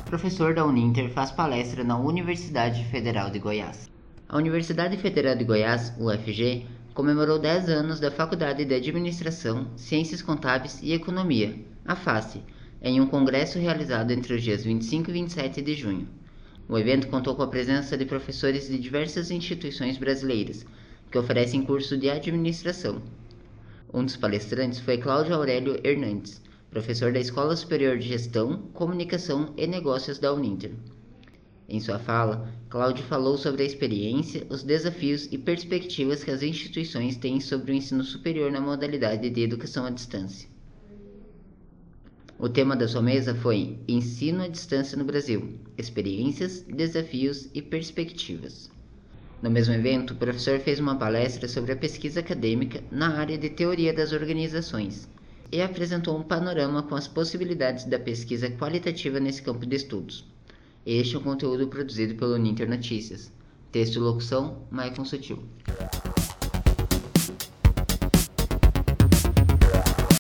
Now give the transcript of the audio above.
Professor da Uninter faz palestra na Universidade Federal de Goiás. A Universidade Federal de Goiás, UFG, comemorou 10 anos da Faculdade de Administração, Ciências Contábeis e Economia, a FACE, em um congresso realizado entre os dias 25 e 27 de junho. O evento contou com a presença de professores de diversas instituições brasileiras, que oferecem curso de administração. Um dos palestrantes foi Cláudio Aurélio Hernandes, professor da Escola Superior de Gestão, Comunicação e Negócios da Uninter. Em sua fala, Cláudio falou sobre a experiência, os desafios e perspectivas que as instituições têm sobre o ensino superior na modalidade de educação à distância. O tema da sua mesa foi Ensino à Distância no Brasil, Experiências, Desafios e Perspectivas. No mesmo evento, o professor fez uma palestra sobre a pesquisa acadêmica na área de teoria das organizações e apresentou um panorama com as possibilidades da pesquisa qualitativa nesse campo de estudos. Este é um conteúdo produzido pelo Uninter Notícias. Texto e locução, Maicon Sutil.